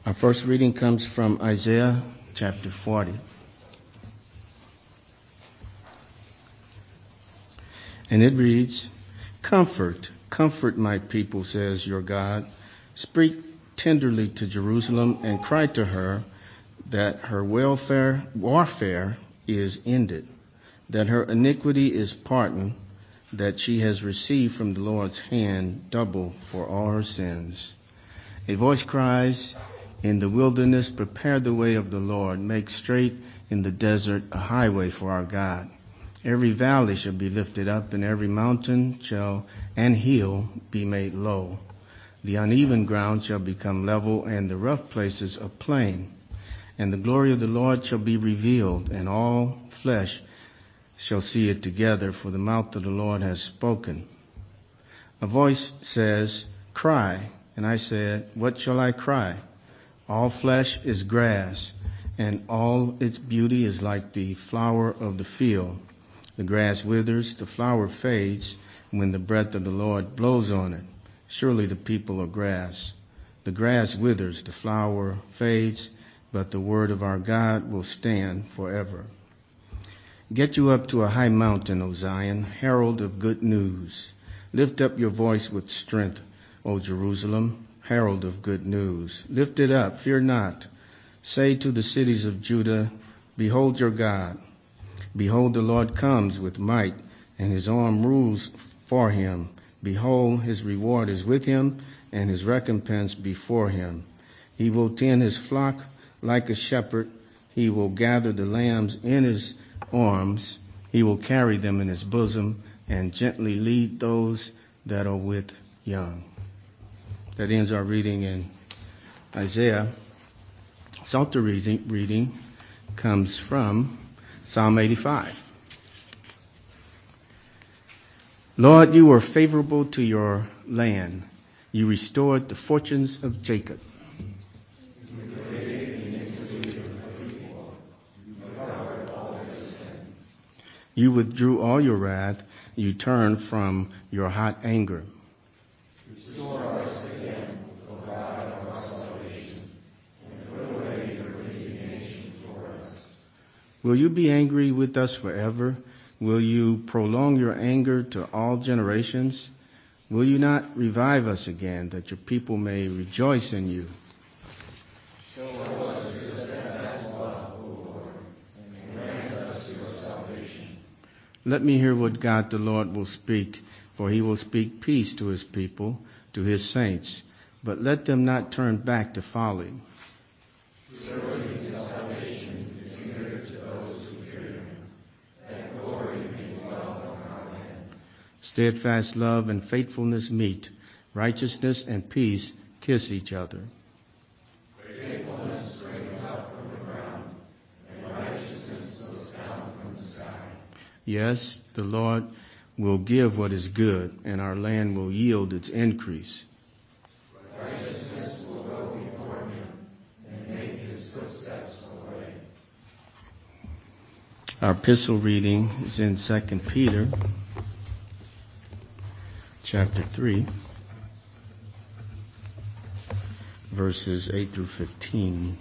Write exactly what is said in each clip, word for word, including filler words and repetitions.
Our first reading comes from Isaiah chapter forty. And it reads, Comfort, comfort my people, says your God. Speak tenderly to Jerusalem and cry to her that her welfare, warfare is ended, that her iniquity is pardoned, that she has received from the Lord's hand double for all her sins. A voice cries, in the wilderness, prepare the way of the Lord, make straight in the desert a highway for our God. Every valley shall be lifted up, and every mountain shall and hill be made low. The uneven ground shall become level, and the rough places a plain. And the glory of the Lord shall be revealed, and all flesh shall see it together, for the mouth of the Lord has spoken. A voice says, Cry. And I said, What shall I cry? All flesh is grass, and all its beauty is like the flower of the field. The grass withers, the flower fades, when the breath of the Lord blows on it. Surely the people are grass. The grass withers, the flower fades, but the word of our God will stand forever. Get you up to a high mountain, O Zion, herald of good news. Lift up your voice with strength, O Jerusalem, herald of good news. Lift it up, fear not. Say to the cities of Judah, Behold your God. Behold, the Lord comes with might, and his arm rules for him. Behold, his reward is with him, and his recompense before him. He will tend his flock like a shepherd. He will gather the lambs in his arms. He will carry them in his bosom, and gently lead those that are with young. That ends our reading in Isaiah. Psalter reading, reading comes from Psalm eighty-five. Lord, you were favorable to your land. You restored the fortunes of Jacob. You withdrew all your wrath. You turned from your hot anger. Restore us again, O God of our salvation, and put away your indignation toward us. Will you be angry with us forever? Will you prolong your anger to all generations? Will you not revive us again, that your people may rejoice in you? Show us your steadfast love, O Lord, and grant us your salvation. Let me hear what God the Lord will speak, for he will speak peace to his people, to his saints. But let them not turn back to folly. Surely salvation is near to those who fear him, that glory may dwell on our land. Steadfast love and faithfulness meet. Righteousness and peace kiss each other. Faithfulness springs up from the ground, and righteousness goes down from the sky. Yes, the Lord will give what is good, and our land will yield its increase. Righteousness will go before him, and make his footsteps a way. Our epistle reading is in Second Peter, chapter three, verses eight through fifteen.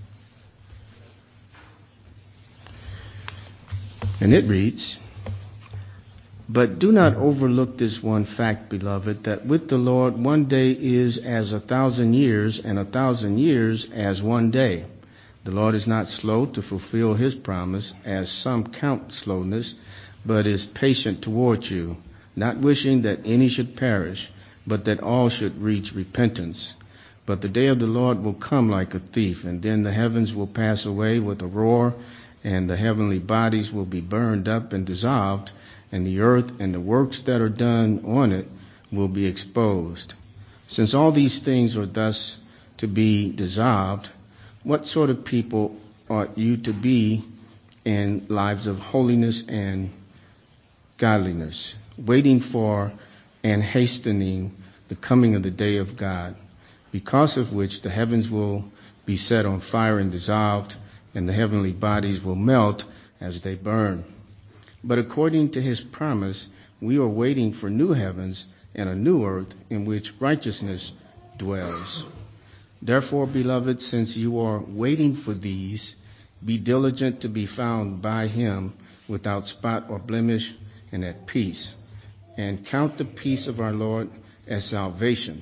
And it reads, But do not overlook this one fact, beloved, that with the Lord one day is as a thousand years, and a thousand years as one day. The Lord is not slow to fulfill his promise, as some count slowness, but is patient toward you, not wishing that any should perish, but that all should reach repentance. But the day of the Lord will come like a thief, and then the heavens will pass away with a roar, and the heavenly bodies will be burned up and dissolved, and the earth and the works that are done on it will be exposed. Since all these things are thus to be dissolved, what sort of people ought you to be in lives of holiness and godliness, waiting for and hastening the coming of the day of God, because of which the heavens will be set on fire and dissolved, and the heavenly bodies will melt as they burn. But according to his promise, we are waiting for new heavens and a new earth in which righteousness dwells. Therefore, beloved, since you are waiting for these, be diligent to be found by him without spot or blemish and at peace, and count the peace of our Lord as salvation.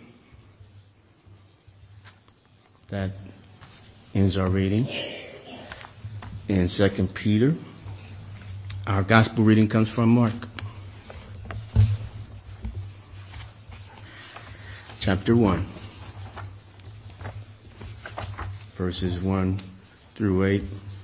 That ends our reading in Second Peter. Our gospel reading comes from Mark, chapter one, verses one through eight.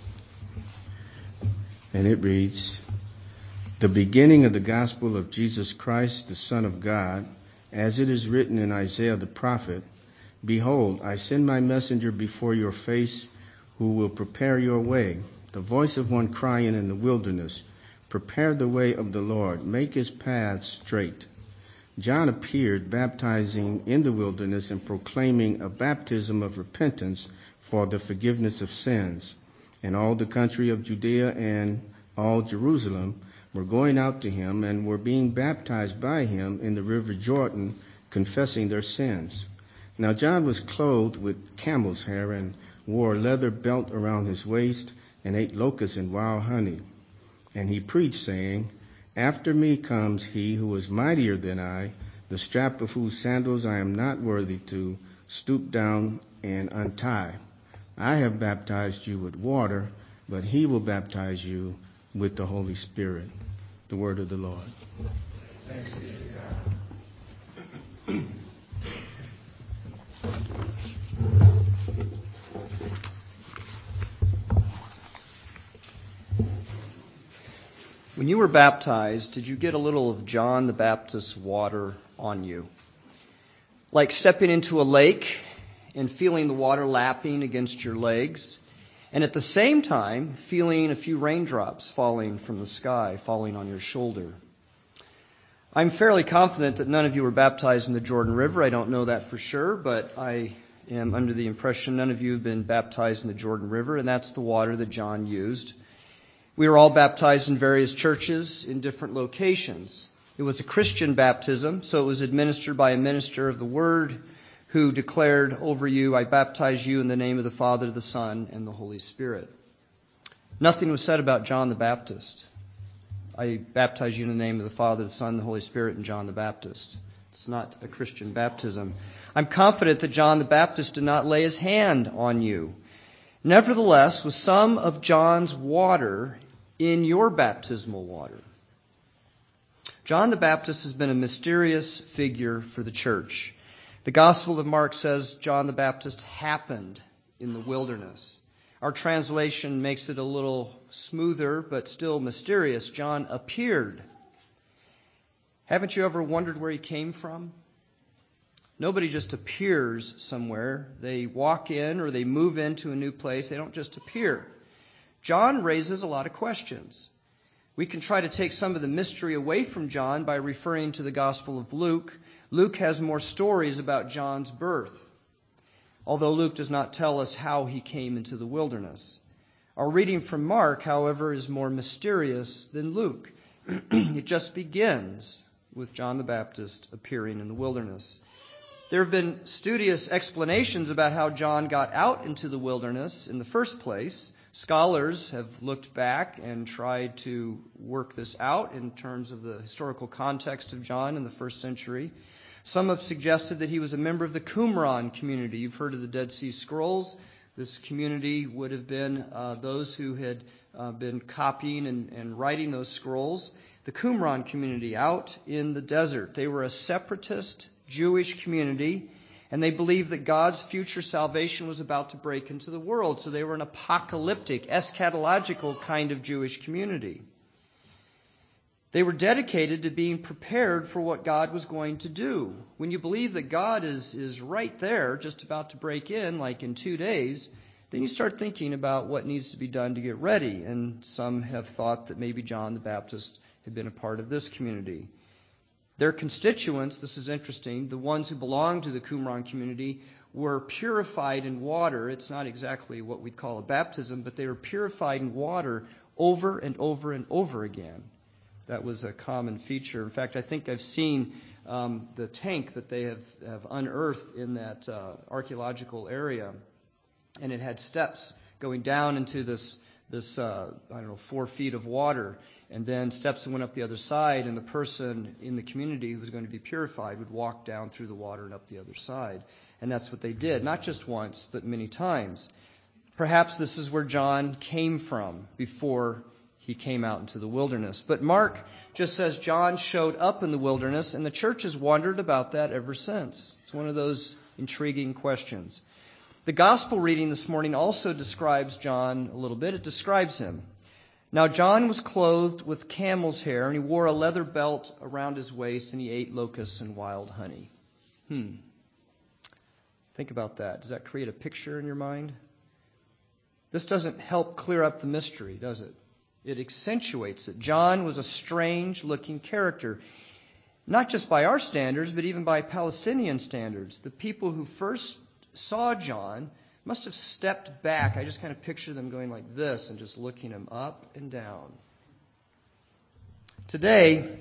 And it reads, "The beginning of the gospel of Jesus Christ, the Son of God, as it is written in Isaiah the prophet, Behold, I send my messenger before your face, who will prepare your way. The voice of one crying in the wilderness, Prepare the way of the Lord, make his paths straight. John appeared, baptizing in the wilderness and proclaiming a baptism of repentance for the forgiveness of sins. And all the country of Judea and all Jerusalem were going out to him and were being baptized by him in the river Jordan, confessing their sins. Now John was clothed with camel's hair and wore a leather belt around his waist and ate locusts and wild honey. And he preached, saying, After me comes he who is mightier than I, the strap of whose sandals I am not worthy to stoop down and untie. I have baptized you with water, but he will baptize you with the Holy Spirit." The word of the Lord. Thanks be to God. When you were baptized, did you get a little of John the Baptist's water on you? Like stepping into a lake and feeling the water lapping against your legs, and at the same time feeling a few raindrops falling from the sky, falling on your shoulder. I'm fairly confident that none of you were baptized in the Jordan River. I don't know that for sure, but I am under the impression none of you have been baptized in the Jordan River, and that's the water that John used. We were all baptized in various churches in different locations. It was a Christian baptism, so it was administered by a minister of the Word who declared over you, I baptize you in the name of the Father, the Son, and the Holy Spirit. Nothing was said about John the Baptist. I baptize you in the name of the Father, the Son, the Holy Spirit, and John the Baptist. It's not a Christian baptism. I'm confident that John the Baptist did not lay his hand on you. Nevertheless, with some of John's water in your baptismal water. John the Baptist has been a mysterious figure for the church. The Gospel of Mark says John the Baptist happened in the wilderness. Our translation makes it a little smoother, but still mysterious. John appeared. Haven't you ever wondered where he came from? Nobody just appears somewhere. They walk in or they move into a new place. They don't just appear. John raises a lot of questions. We can try to take some of the mystery away from John by referring to the Gospel of Luke. Luke has more stories about John's birth, although Luke does not tell us how he came into the wilderness. Our reading from Mark, however, is more mysterious than Luke. It just begins with John the Baptist appearing in the wilderness. There have been studious explanations about how John got out into the wilderness in the first place. Scholars have looked back and tried to work this out in terms of the historical context of John in the first century. Some have suggested that he was a member of the Qumran community. You've heard of the Dead Sea Scrolls. This community would have been uh, those who had uh, been copying and, and writing those scrolls. The Qumran community out in the desert. They were a separatist Jewish community, and they believed that God's future salvation was about to break into the world. So they were an apocalyptic, eschatological kind of Jewish community. They were dedicated to being prepared for what God was going to do. When you believe that God is, is right there, just about to break in, like in two days, then you start thinking about what needs to be done to get ready. And some have thought that maybe John the Baptist had been a part of this community. Their constituents, this is interesting, the ones who belonged to the Qumran community were purified in water. It's not exactly what we'd call a baptism, but they were purified in water over and over and over again. That was a common feature. In fact, I think I've seen um, the tank that they have, have unearthed in that uh, archaeological area, and it had steps going down into this, this uh, I don't know, four feet of water, and then steps that went up the other side, and the person in the community who was going to be purified would walk down through the water and up the other side. And that's what they did, not just once, but many times. Perhaps this is where John came from before he came out into the wilderness. But Mark just says John showed up in the wilderness, and the church has wondered about that ever since. It's one of those intriguing questions. The gospel reading this morning also describes John a little bit. It describes him. Now John was clothed with camel's hair, and he wore a leather belt around his waist, and he ate locusts and wild honey. Hmm. Think about that. Does that create a picture in your mind? This doesn't help clear up the mystery, does it? It accentuates it. John was a strange-looking character, not just by our standards, but even by Palestinian standards. The people who first saw John must have stepped back. I just kind of picture them going like this and just looking him up and down. Today,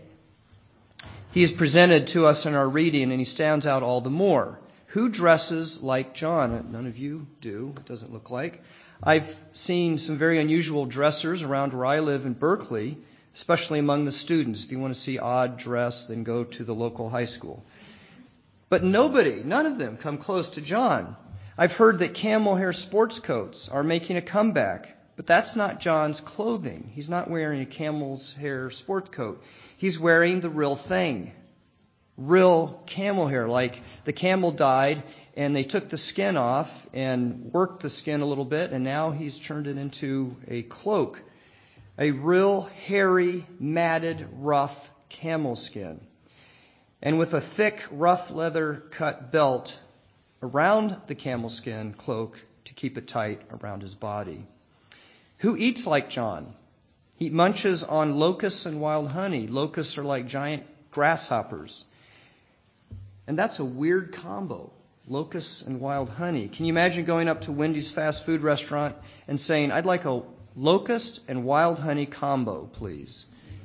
he is presented to us in our reading, and he stands out all the more. Who dresses like John? None of you do, it doesn't look like. I've seen some very unusual dressers around where I live in Berkeley, especially among the students. If you want to see odd dress, then go to the local high school. But nobody, none of them come close to John. I've heard that camel hair sports coats are making a comeback, but that's not John's clothing. He's not wearing a camel's hair sport coat. He's wearing the real thing. Real camel hair, like the camel died and they took the skin off and worked the skin a little bit, and now he's turned it into a cloak. A real hairy, matted, rough camel skin. And with a thick, rough leather cut belt around the camel skin cloak to keep it tight around his body. Who eats like John? He munches on locusts and wild honey. Locusts are like giant grasshoppers. And that's a weird combo, locusts and wild honey. Can you imagine going up to Wendy's fast food restaurant and saying, I'd like a locust and wild honey combo, please?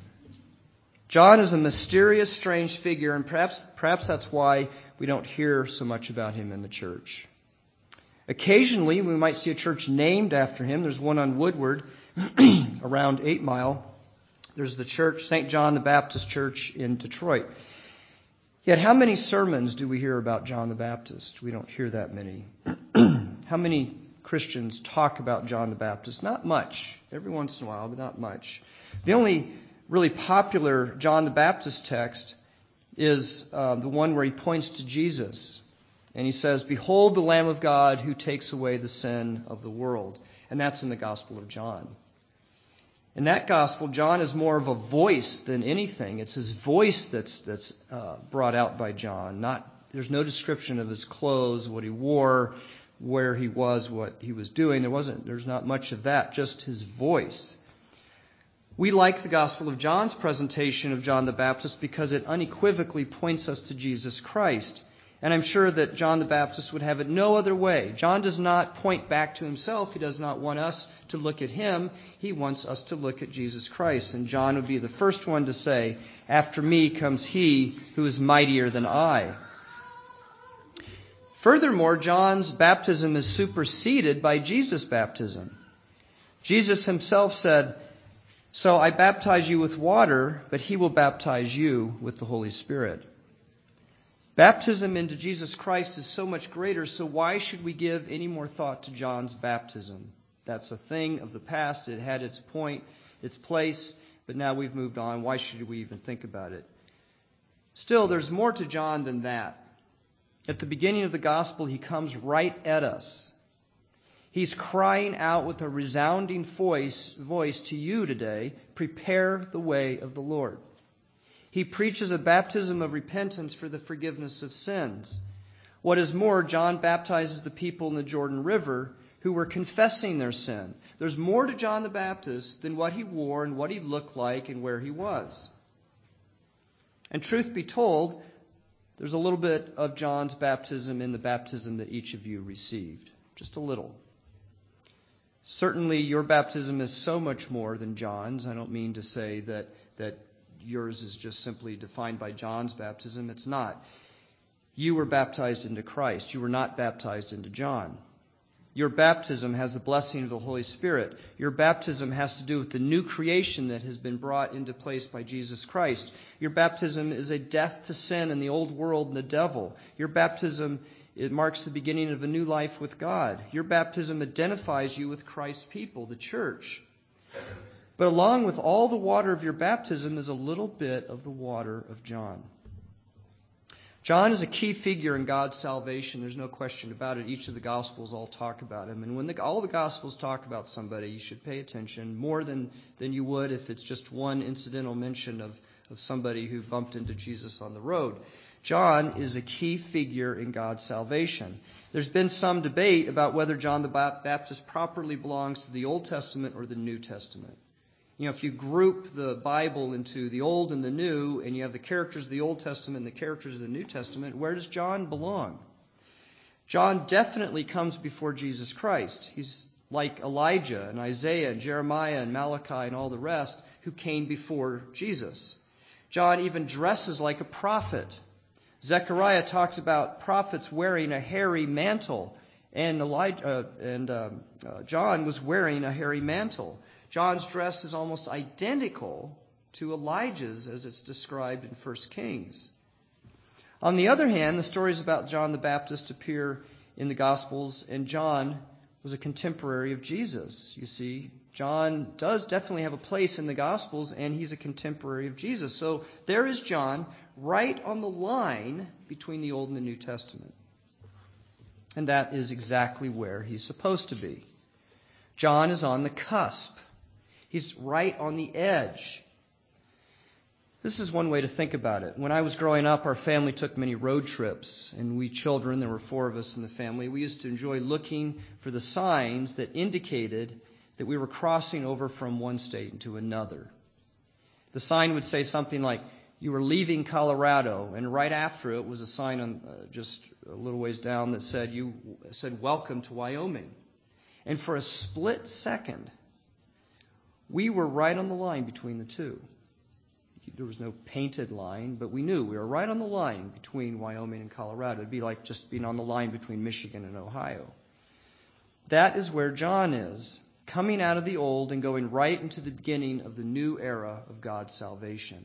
John is a mysterious, strange figure, and perhaps, perhaps that's why we don't hear so much about him in the church. Occasionally, we might see a church named after him. There's one on Woodward, around Eight Mile. There's the church, Saint John the Baptist Church in Detroit. Yet how many sermons do we hear about John the Baptist? We don't hear that many. How many Christians talk about John the Baptist? Not much. Every once in a while, but not much. The only really popular John the Baptist text is uh, the one where he points to Jesus. And he says, Behold the Lamb of God who takes away the sin of the world. And that's in the Gospel of John. In that gospel, John is more of a voice than anything. It's his voice that's that's uh, brought out by John. Not there's no description of his clothes, what he wore, where he was, what he was doing. There wasn't. There's not much of that. Just his voice. We like the Gospel of John's presentation of John the Baptist because it unequivocally points us to Jesus Christ. And I'm sure that John the Baptist would have it no other way. John does not point back to himself. He does not want us to look at him. He wants us to look at Jesus Christ. And John would be the first one to say, After me comes he who is mightier than I. Furthermore, John's baptism is superseded by Jesus' baptism. Jesus himself said, So I baptize you with water, but he will baptize you with the Holy Spirit. Baptism into Jesus Christ is so much greater, so why should we give any more thought to John's baptism? That's a thing of the past. It had its point, its place, but now we've moved on. Why should we even think about it? Still, there's more to John than that. At the beginning of the gospel, he comes right at us. He's crying out with a resounding voice, voice to you today, prepare the way of the Lord. He preaches a baptism of repentance for the forgiveness of sins. What is more, John baptizes the people in the Jordan River who were confessing their sin. There's more to John the Baptist than what he wore and what he looked like and where he was. And truth be told, there's a little bit of John's baptism in the baptism that each of you received. Just a little. Certainly your baptism is so much more than John's. I don't mean to say that, that yours is just simply defined by John's baptism. It's not. You were baptized into Christ. You were not baptized into John. Your baptism has the blessing of the Holy Spirit. Your baptism has to do with the new creation that has been brought into place by Jesus Christ. Your baptism is a death to sin and the old world and the devil. Your baptism, it marks the beginning of a new life with God. Your baptism identifies you with Christ's people, the church. But along with all the water of your baptism is a little bit of the water of John. John is a key figure in God's salvation. There's no question about it. Each of the Gospels all talk about him. And when the, all the Gospels talk about somebody, you should pay attention more than, than you would if it's just one incidental mention of, of somebody who bumped into Jesus on the road. John is a key figure in God's salvation. There's been some debate about whether John the Baptist properly belongs to the Old Testament or the New Testament. You know, if you group the Bible into the Old and the New, and you have the characters of the Old Testament and the characters of the New Testament, where does John belong? John definitely comes before Jesus Christ. He's like Elijah and Isaiah and Jeremiah and Malachi and all the rest who came before Jesus. John even dresses like a prophet. Zechariah talks about prophets wearing a hairy mantle, and Elijah uh, and um, uh, John was wearing a hairy mantle. John's dress is almost identical to Elijah's as it's described in First Kings. On the other hand, the stories about John the Baptist appear in the Gospels, and John was a contemporary of Jesus. You see, John does definitely have a place in the Gospels, and he's a contemporary of Jesus. So there is John right on the line between the Old and the New Testament. And that is exactly where he's supposed to be. John is on the cusp. He's right on the edge. This is one way to think about it. When I was growing up, our family took many road trips, and we children, there were four of us in the family, we used to enjoy looking for the signs that indicated that we were crossing over from one state into another. The sign would say something like, you were leaving Colorado, and right after it was a sign on uh, just a little ways down that said, you said, welcome to Wyoming. And for a split second, we were right on the line between the two. There was no painted line, but we knew we were right on the line between Wyoming and Colorado. It'd be like just being on the line between Michigan and Ohio. That is where John is, coming out of the old and going right into the beginning of the new era of God's salvation.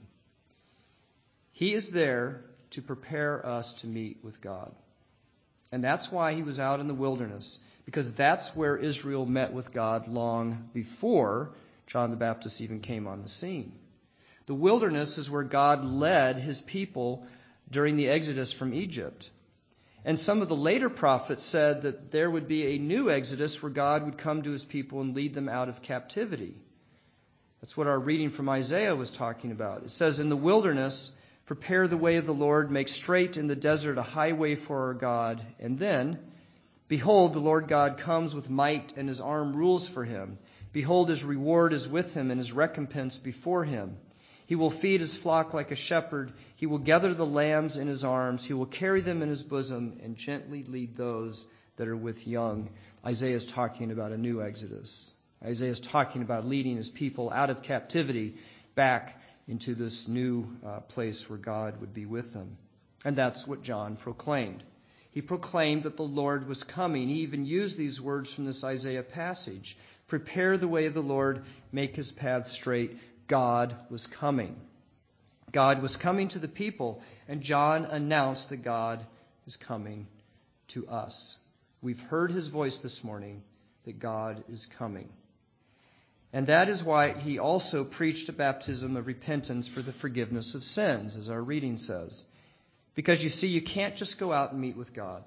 He is there to prepare us to meet with God. And that's why he was out in the wilderness, because that's where Israel met with God long before John the Baptist even came on the scene. The wilderness is where God led his people during the exodus from Egypt. And some of the later prophets said that there would be a new exodus where God would come to his people and lead them out of captivity. That's what our reading from Isaiah was talking about. It says, in the wilderness, prepare the way of the Lord, make straight in the desert a highway for our God. And then, behold, the Lord God comes with might, and his arm rules for him. Behold, his reward is with him, and his recompense before him. He will feed his flock like a shepherd. He will gather the lambs in his arms. He will carry them in his bosom and gently lead those that are with young. Isaiah is talking about a new exodus. Isaiah is talking about leading his people out of captivity back into this new uh, place where God would be with them. And that's what John proclaimed. He proclaimed that the Lord was coming. He even used these words from this Isaiah passage. Prepare the way of the Lord, make his path straight. God was coming. God was coming to the people, and John announced that God is coming to us. We've heard his voice this morning that God is coming. And that is why he also preached a baptism of repentance for the forgiveness of sins, as our reading says. Because you see, you can't just go out and meet with God.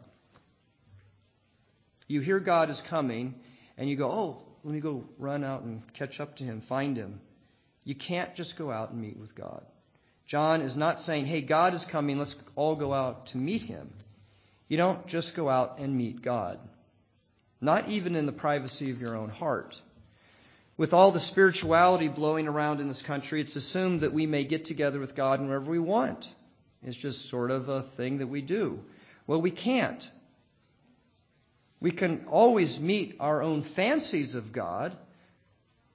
You hear God is coming, and you go, oh, let me go run out and catch up to him, find him. You can't just go out and meet with God. John is not saying, hey, God is coming, let's all go out to meet him. You don't just go out and meet God. Not even in the privacy of your own heart. With all the spirituality blowing around in this country, it's assumed that we may get together with God whenever we want. It's just sort of a thing that we do. Well, we can't. We can always meet our own fancies of God,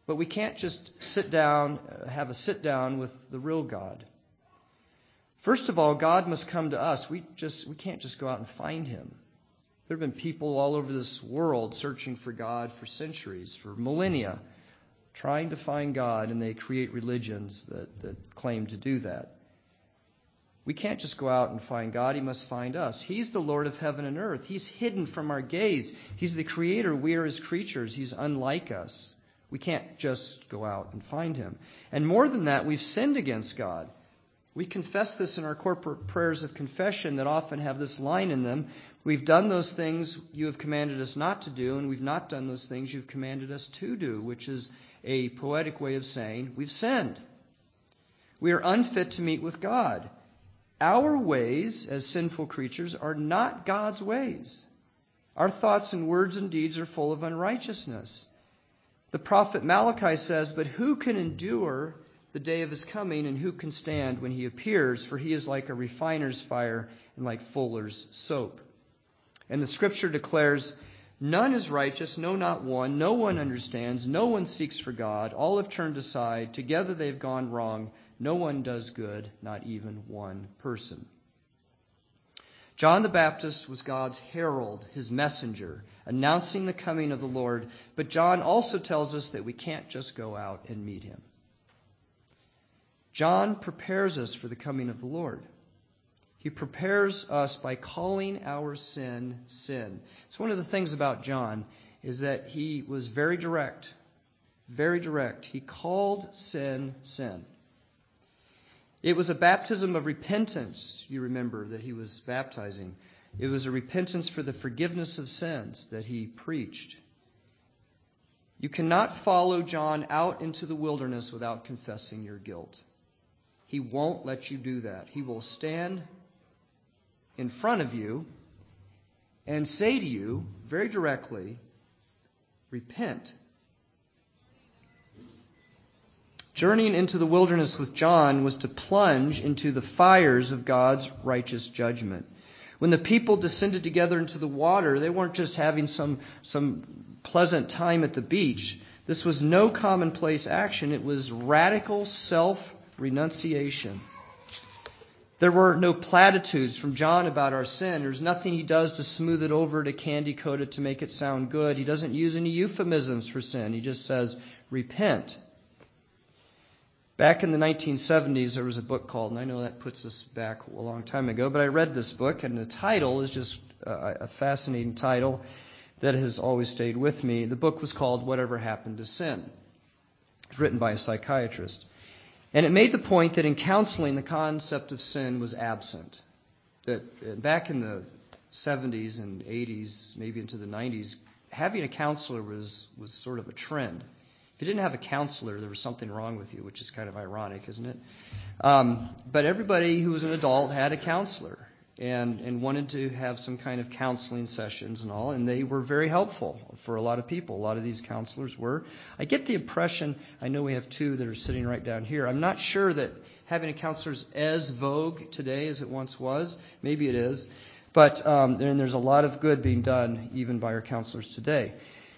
But we can't just sit down, have a sit down with the real God. First of all, God must come to us. We just we can't just go out and find him. There have been people all over this world searching for God for centuries, for millennia, trying to find God, and they create religions that, that claim to do that. We can't just go out and find God. He must find us. He's the Lord of heaven and earth. He's hidden from our gaze. He's the creator. We are his creatures. He's unlike us. We can't just go out and find him. And more than that, we've sinned against God. We confess this in our corporate prayers of confession that often have this line in them. We've done those things you have commanded us not to do, and we've not done those things you've commanded us to do, which is a poetic way of saying we've sinned. We are unfit to meet with God. Our ways as sinful creatures are not God's ways. Our thoughts and words and deeds are full of unrighteousness. The prophet Malachi says, "But who can endure the day of his coming, and who can stand when he appears? For he is like a refiner's fire and like fuller's soap." And the scripture declares, "None is righteous, no, not one. No one understands. No one seeks for God. All have turned aside. Together they've gone wrong. No one does good, not even one person." John the Baptist was God's herald, his messenger, announcing the coming of the Lord. But John also tells us that we can't just go out and meet him. John prepares us for the coming of the Lord. He prepares us by calling our sin, sin. It's one of the things about John is that he was very direct, very direct. He called sin, sin. It was a baptism of repentance, you remember, that he was baptizing. It was a repentance for the forgiveness of sins that he preached. You cannot follow John out into the wilderness without confessing your guilt. He won't let you do that. He will stand in front of you and say to you very directly, repent. Journeying into the wilderness with John was to plunge into the fires of God's righteous judgment. When the people descended together into the water, they weren't just having some, some pleasant time at the beach. This was no commonplace action. It was radical self-renunciation. There were no platitudes from John about our sin. There's nothing he does to smooth it over, to candy coat it, to make it sound good. He doesn't use any euphemisms for sin. He just says, repent. Back in the nineteen seventies, there was a book called, and I know that puts us back a long time ago, but I read this book, and the title is just a fascinating title that has always stayed with me. The book was called Whatever Happened to Sin. It was written by a psychiatrist. And it made the point that in counseling, the concept of sin was absent. That back in the seventies and eighties, maybe into the nineties, having a counselor was, was sort of a trend. If you didn't have a counselor, there was something wrong with you, which is kind of ironic, isn't it? Um, but everybody who was an adult had a counselor and, and wanted to have some kind of counseling sessions and all, and they were very helpful for a lot of people. A lot of these counselors were. I get the impression, I know we have two that are sitting right down here. I'm not sure that having a counselor is as vogue today as it once was. Maybe it is. But um, and there's a lot of good being done even by our counselors today.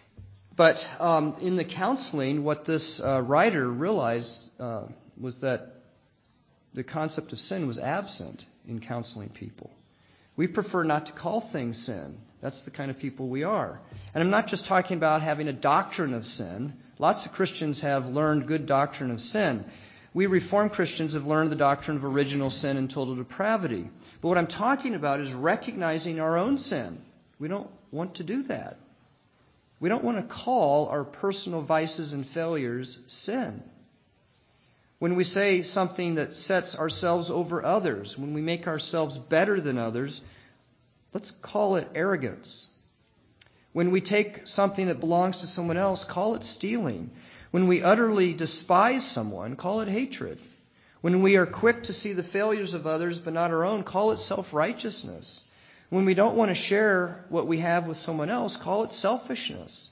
But um, in the counseling, what this uh, writer realized uh, was that the concept of sin was absent in counseling people. We prefer not to call things sin. That's the kind of people we are. And I'm not just talking about having a doctrine of sin. Lots of Christians have learned good doctrine of sin. We Reformed Christians have learned the doctrine of original sin and total depravity. But what I'm talking about is recognizing our own sin. We don't want to do that. We don't want to call our personal vices and failures sin. When we say something that sets ourselves over others, when we make ourselves better than others, let's call it arrogance. When we take something that belongs to someone else, call it stealing. When we utterly despise someone, call it hatred. When we are quick to see the failures of others but not our own, call it self-righteousness. When we don't want to share what we have with someone else, call it selfishness.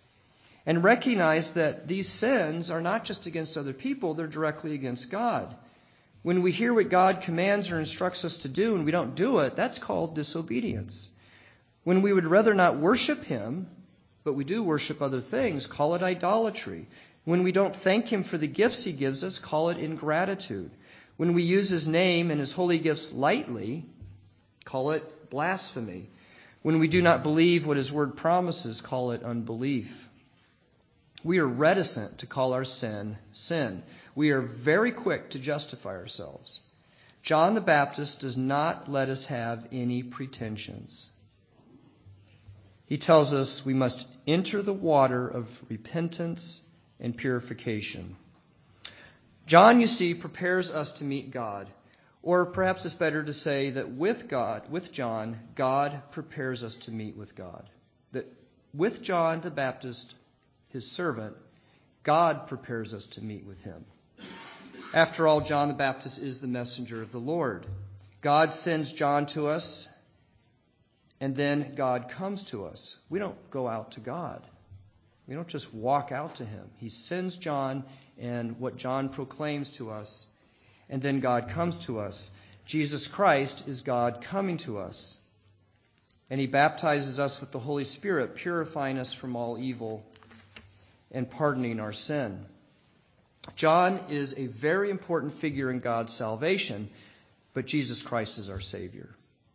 And recognize that these sins are not just against other people, they're directly against God. When we hear what God commands or instructs us to do and we don't do it, that's called disobedience. When we would rather not worship Him, but we do worship other things, call it idolatry. When we don't thank him for the gifts he gives us, call it ingratitude. When we use his name and his holy gifts lightly, call it blasphemy. When we do not believe what his word promises, call it unbelief. We are reticent to call our sin, sin. We are very quick to justify ourselves. John the Baptist does not let us have any pretensions. He tells us we must enter the water of repentance and purification. John, you see, prepares us to meet God. Or perhaps it's better to say that with God, with John, God prepares us to meet with God. That with John the Baptist, his servant, God prepares us to meet with him. After all, John the Baptist is the messenger of the Lord. God sends John to us, and then God comes to us. We don't go out to God. We don't just walk out to him. He sends John and what John proclaims to us, and then God comes to us. Jesus Christ is God coming to us. And he baptizes us with the Holy Spirit, purifying us from all evil and pardoning our sin. John is a very important figure in God's salvation, but Jesus Christ is our Savior.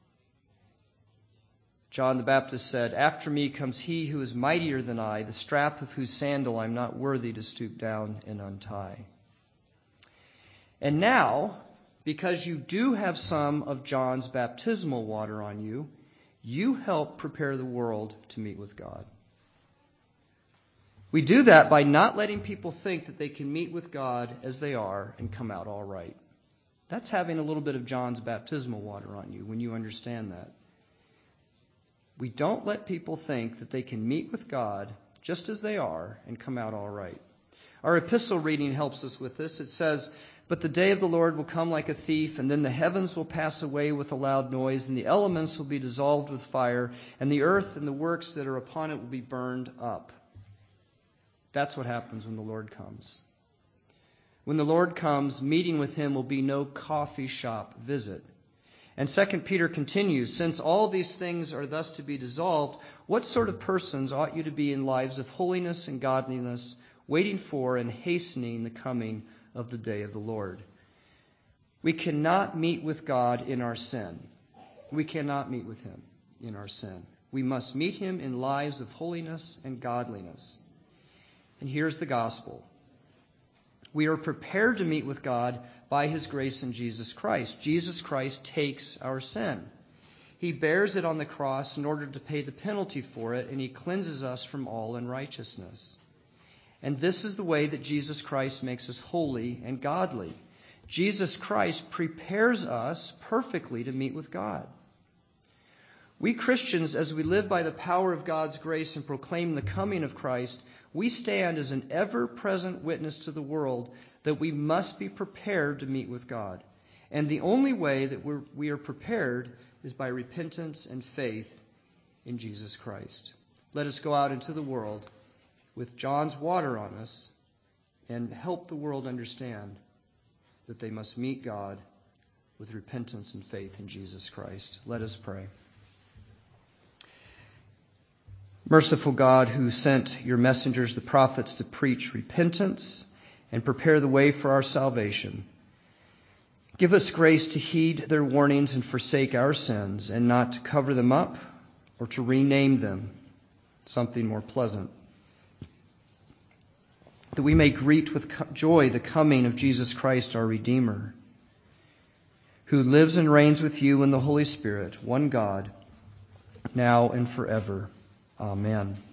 John the Baptist said, "After me comes he who is mightier than I, the strap of whose sandal I'm not worthy to stoop down and untie." And now, because you do have some of John's baptismal water on you, you help prepare the world to meet with God. We do that by not letting people think that they can meet with God as they are and come out all right. That's having a little bit of John's baptismal water on you when you understand that. We don't let people think that they can meet with God just as they are and come out all right. Our epistle reading helps us with this. It says, "But the day of the Lord will come like a thief, and then the heavens will pass away with a loud noise, and the elements will be dissolved with fire, and the earth and the works that are upon it will be burned up." That's what happens when the Lord comes. When the Lord comes, meeting with him will be no coffee shop visit. And Second Peter continues, "Since all these things are thus to be dissolved, what sort of persons ought you to be in lives of holiness and godliness, waiting for and hastening the coming of the day of the Lord?" We cannot meet with God in our sin. We cannot meet with him in our sin. We must meet him in lives of holiness and godliness. And here's the gospel. We are prepared to meet with God by his grace in Jesus Christ. Jesus Christ takes our sin. He bears it on the cross in order to pay the penalty for it, and he cleanses us from all unrighteousness. And this is the way that Jesus Christ makes us holy and godly. Jesus Christ prepares us perfectly to meet with God. We Christians, as we live by the power of God's grace and proclaim the coming of Christ, we stand as an ever-present witness to the world that we must be prepared to meet with God. And the only way that we're, we are prepared is by repentance and faith in Jesus Christ. Let us go out into the world with John's water on us and help the world understand that they must meet God with repentance and faith in Jesus Christ. Let us pray. Merciful God, who sent your messengers, the prophets, to preach repentance and prepare the way for our salvation, give us grace to heed their warnings and forsake our sins, and not to cover them up or to rename them something more pleasant, that we may greet with joy the coming of Jesus Christ, our Redeemer, who lives and reigns with you in the Holy Spirit, one God, now and forever. Amen.